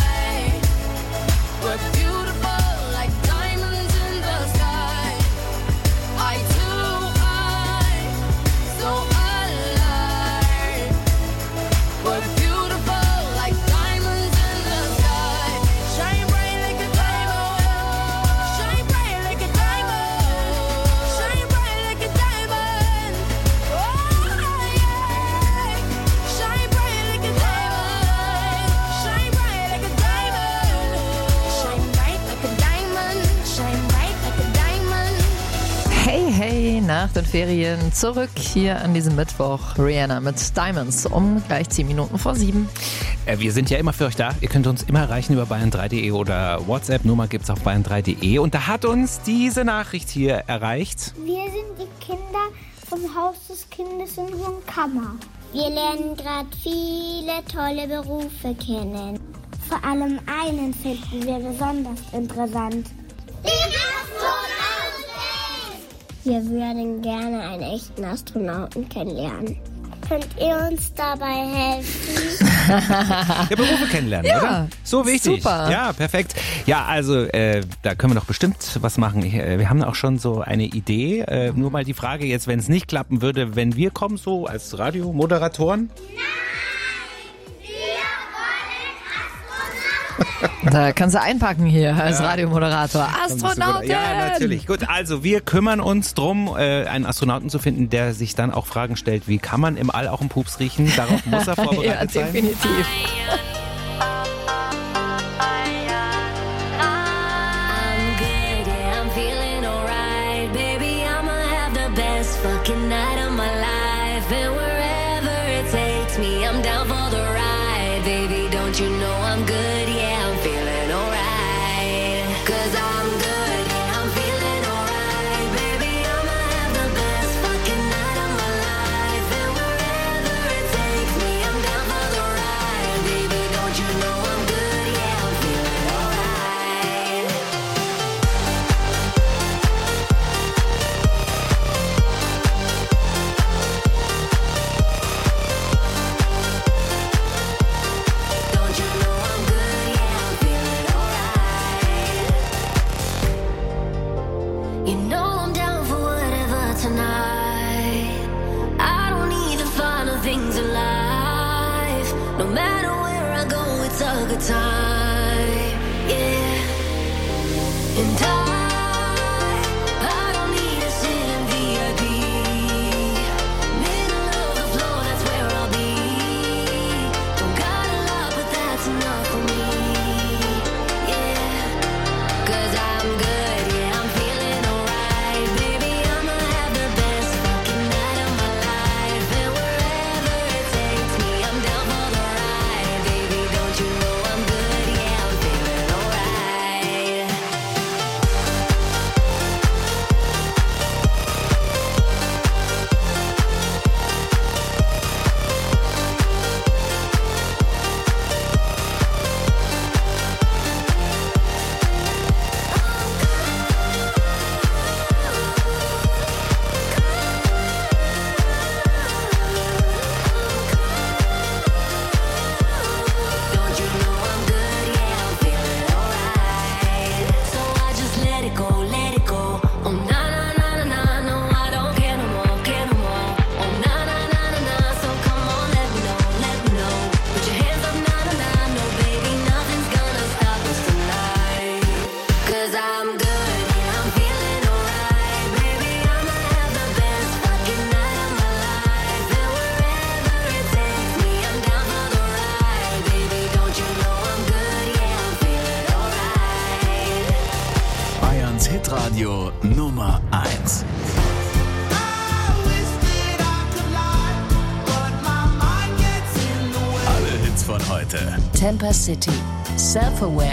we're beautiful like diamonds in the sky. I too, I'm so alive. We're beautiful like diamonds in the sky. Shine bright like a diamond. Shine bright like a diamond. Shine bright like a diamond. Oh yeah. Shine bright like a diamond. Shine bright like a diamond. Shine bright like a diamond. Shine bright like a diamond. Hey, hey, nach den Ferien zurück hier an diesem Mittwoch. Rihanna mit Diamonds um gleich 10 Minuten vor 7. Wir sind ja immer für euch da. Ihr könnt uns immer erreichen über bayern3.de oder WhatsApp-Nummer gibt es auf bayern3.de. Und da hat uns diese Nachricht hier erreicht. Wir sind die Kinder vom Haus des Kindes in Hohenkammer. Wir lernen gerade viele tolle Berufe kennen. Vor allem einen finden wir besonders interessant. Den Astronauten! Wir würden gerne einen echten Astronauten kennenlernen. Könnt ihr uns dabei helfen? Ja, Berufe kennenlernen, Ja, oder? So wichtig. super. Ja, perfekt. Ja, also da können wir doch bestimmt was machen. Wir haben auch schon so eine Idee. Nur mal die Frage jetzt, wenn es nicht klappen würde, wenn wir kommen, so als Radiomoderatoren? Da kannst du einpacken hier als Radiomoderator. Astronautin! Ja, natürlich. Gut, also wir kümmern uns drum, einen Astronauten zu finden, der sich dann auch Fragen stellt, wie kann man im All auch einen Pups riechen? Darauf muss er vorbereitet sein. Ja, definitiv. Hitradio Nummer 1. Alle Hits von heute. Temper City. Self-Aware.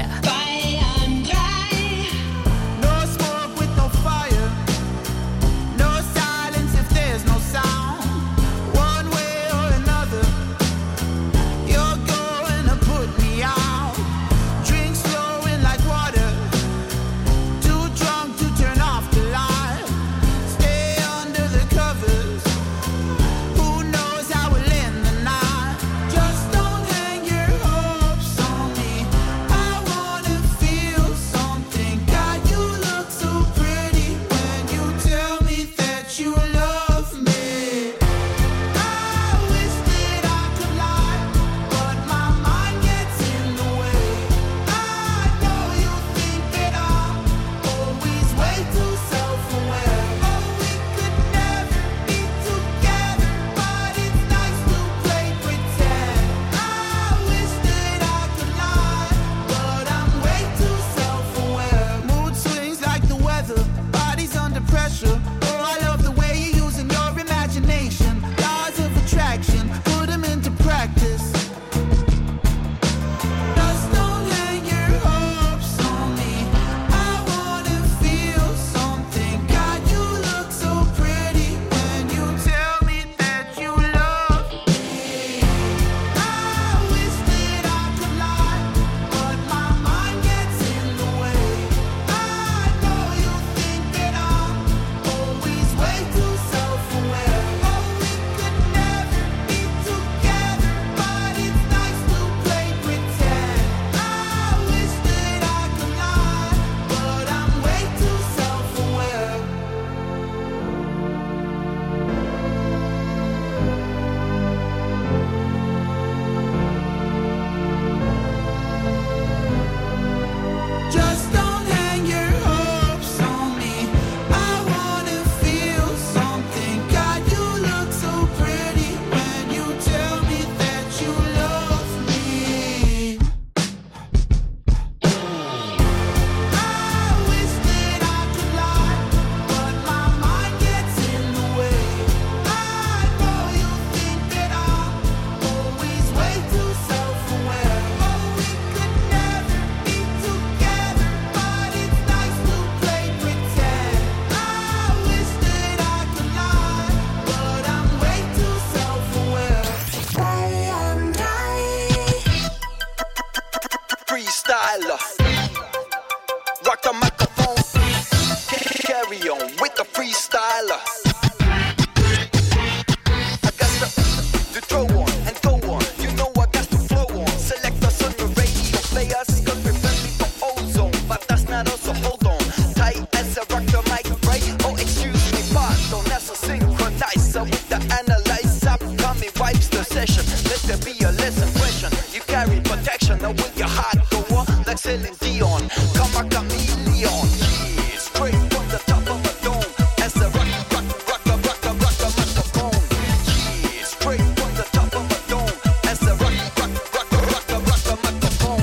styler. Rock the microphone. Carry on with the freestyler. I got to throw on and go on. You know I got to flow on. Select us on your radio players. Cause we're friendly for ozone. But that's not us, so hold on. Tight as a rock the mic, right? Oh, excuse me, pardon. That's a synchronizer with the analyzer. Coming wipes the session. Let there be a lesson question. You carry protection. Now with your heart go on. Like Celine Dion. Come a chameleon. Yeah, straight from the top of a dome. As a rock the microphone. Yeah, straight from the top of a dome. As a rock the microphone.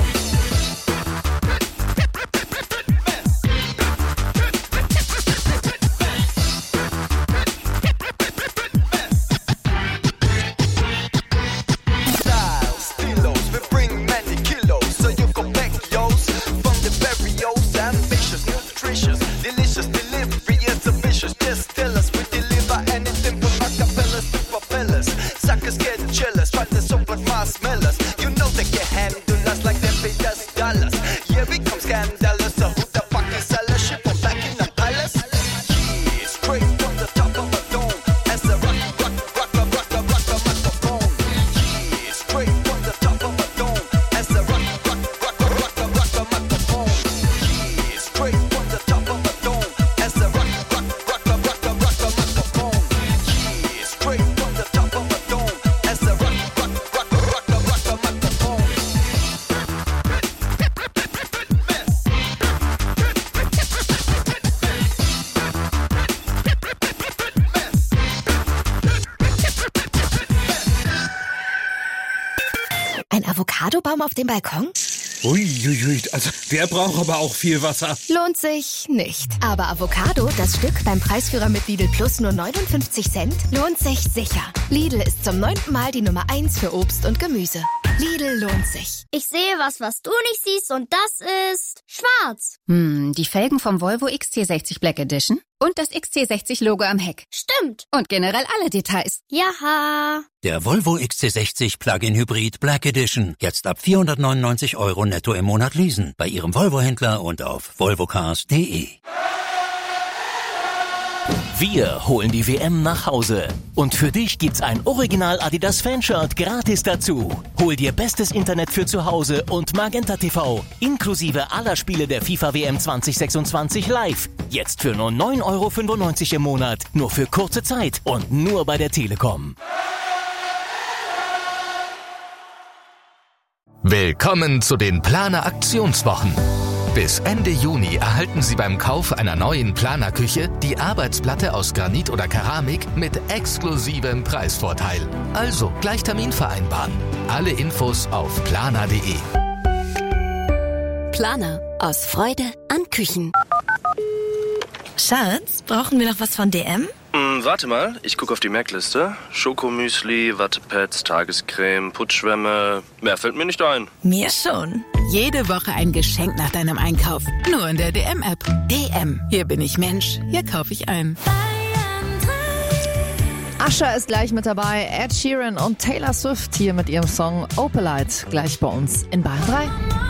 Style, stilos, we bring many kilos, so you go back yours. From the various, ambitious, nutritious, delicious delivery is ambitious. Just tell us we deliver anything from acapellas to propellers. Suckers get jealous, try to soak like marshmallows. You know they can handle us like they paid us dollars. Yeah, we come scandalous, so who the fuck is sellers? Ship from back in the palace. Yeah, straight from the top of a dome. As a rock the microphone. Yeah, straight from the top of a dome. As a rock the microphone. Yeah, straight from the top of a dome. As a rock the microphone. Yeah, straight from the top of a dome. As a rock the microphone. Ein Avocadobaum auf dem Balkon? Uiuiui, also der braucht aber auch viel Wasser. Lohnt sich nicht. Aber Avocado, das Stück beim Preisführer mit Lidl Plus nur 59 Cent, lohnt sich sicher. Lidl ist zum 9. Mal die Nummer 1 für Obst und Gemüse. Lidl lohnt sich. Ich sehe was du nicht siehst und das ist schwarz. Die Felgen vom Volvo XC60 Black Edition und das XC60-Logo am Heck. Stimmt. Und generell alle Details. Jaha. Der Volvo XC60 Plug-in Hybrid Black Edition. Jetzt ab 499 € netto im Monat leasen. Bei Ihrem Volvo-Händler und auf volvocars.de. Wir holen die WM nach Hause. Und für dich gibt's ein Original Adidas Fanshirt gratis dazu. Hol dir bestes Internet für zu Hause und Magenta TV. Inklusive aller Spiele der FIFA WM 2026 live. Jetzt für nur 9,95 € im Monat. Nur für kurze Zeit und nur bei der Telekom. Willkommen zu den Planer Aktionswochen. Bis Ende Juni erhalten Sie beim Kauf einer neuen Planerküche die Arbeitsplatte aus Granit oder Keramik mit exklusivem Preisvorteil. Also gleich Termin vereinbaren. Alle Infos auf planer.de. Planer. Aus Freude an Küchen. Schatz, brauchen wir noch was von DM? Warte mal, ich gucke auf die Merkliste. Schokomüsli, Wattepads, Tagescreme, Putzschwämme. Mehr fällt mir nicht ein. Mir schon. Jede Woche ein Geschenk nach deinem Einkauf. Nur in der DM-App. DM. Hier bin ich Mensch. Hier kaufe ich ein. Usher ist gleich mit dabei. Ed Sheeran und Taylor Swift hier mit ihrem Song Opalite. Gleich bei uns in Bayern 3.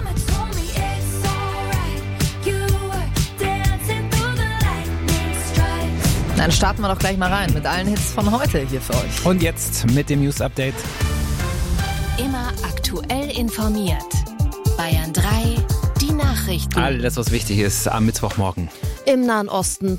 Dann starten wir doch gleich mal rein mit allen Hits von heute hier für euch. Und jetzt mit dem News-Update. Immer aktuell informiert. Bayern 3, die Nachrichten. Alles, was wichtig ist am Mittwochmorgen. Im Nahen Osten